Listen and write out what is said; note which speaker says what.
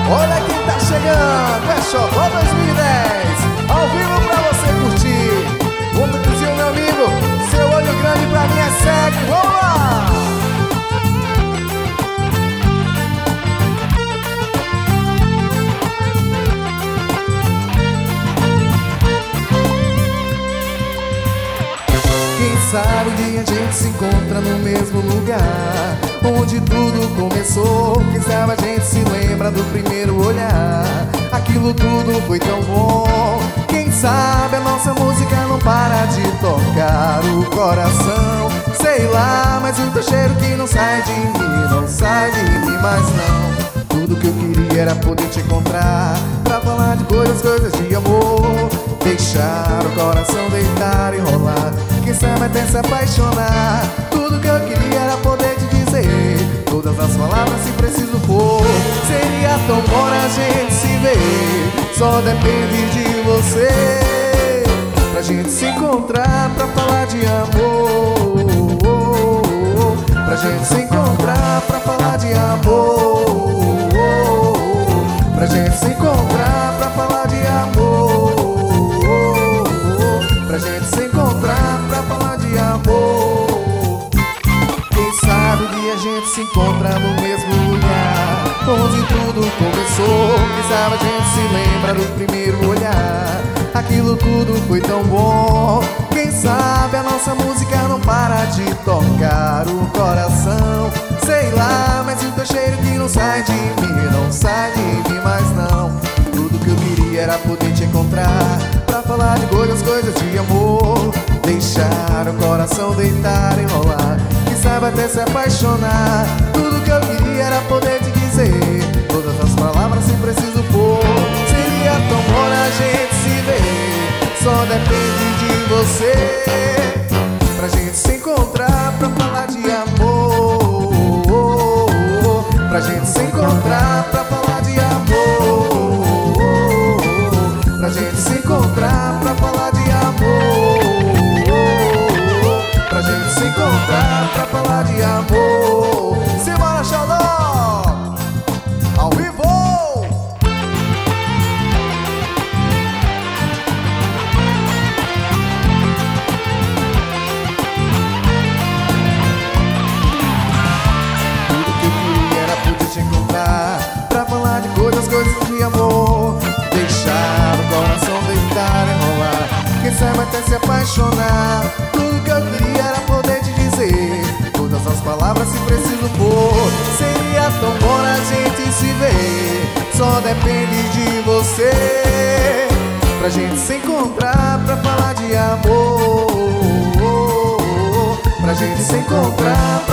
Speaker 1: Olha quem tá chegando, é Xodó 2010, ao vivo pra você curtir. Como dizia o meu amigo, seu olho grande pra mim é cego. Vamos lá! Quem sabe um dia a gente se encontra no mesmo lugar onde tudo começou. Quem sabe a gente se lembra do primeiro olhar. Aquilo tudo foi tão bom. Quem sabe a nossa música não para de tocar o coração. Sei lá, mas o teu cheiro que não sai de mim, não sai de mim mais não. Tudo que eu queria era poder te encontrar pra falar de coisas de amor. Deixar o coração deitar e rolar, quem sabe até se apaixonar. Tudo que eu queria era poder te dizer todas as palavras se preciso for. Seria tão bom a gente se ver, só depende de você. Pra gente se encontrar pra falar de amor. Pra gente se encontrar pra falar de amor. Pra gente se encontrar pra falar de amor. Pra gente se encontrar pra falar de amor. Quem sabe um dia a gente se encontra no mesmo lugar onde tudo começou. Quem sabe a gente se lembra do primeiro olhar. Aquilo tudo foi tão bom. Quem sabe a nossa música não para de tocar o coração. Sei lá, mas o teu cheiro que não sai de mim, não sai de mim mais não. Tudo que eu queria era poder te encontrar pra falar de coisas de amor. Deixar o coração deitar e rolar, quem sabe até se apaixonar. Tudo que eu queria era poder te dizer todas as palavras se preciso for. Seria tão bom a gente se ver, só depende de você. Pra gente se encontrar pra falar de amor. Pra gente se encontrar pra falar de amor. Pra gente se encontrar pra falar de amor. Pra gente se encontrar pra falar de amor. Simbora, Xodó! Ao vivo! Tudo que eu queria era poder te encontrar pra falar de coisas de amor. Deixar o coração deitar e rolar, quem sabe até se apaixonar. Tudo que eu queria era poder te dizer todas as palavras se preciso for. Seria tão bom a gente se ver, só depende de você. Pra gente se encontrar pra falar de amor. Pra gente se encontrar pra